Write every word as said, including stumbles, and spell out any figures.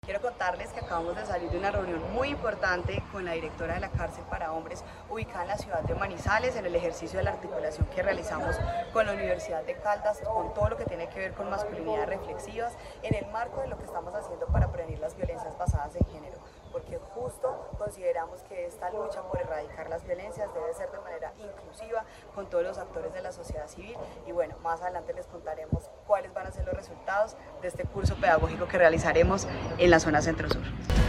Quiero contarles que acabamos de salir de una reunión muy importante con la directora de la cárcel para hombres ubicada en la ciudad de Manizales, en el ejercicio de la articulación que realizamos con la Universidad de Caldas, con todo lo que tiene que ver con masculinidades reflexivas, en el marco de lo que estamos haciendo para prevenir las violencias basadas en género, porque justo consideramos que esta lucha por erradicar las violencias debe ser de manera inclusiva con todos los actores de la sociedad civil. Y bueno, más adelante les contaremos cuáles van a ser los resultados de este curso pedagógico que realizaremos en la zona Centro Sur.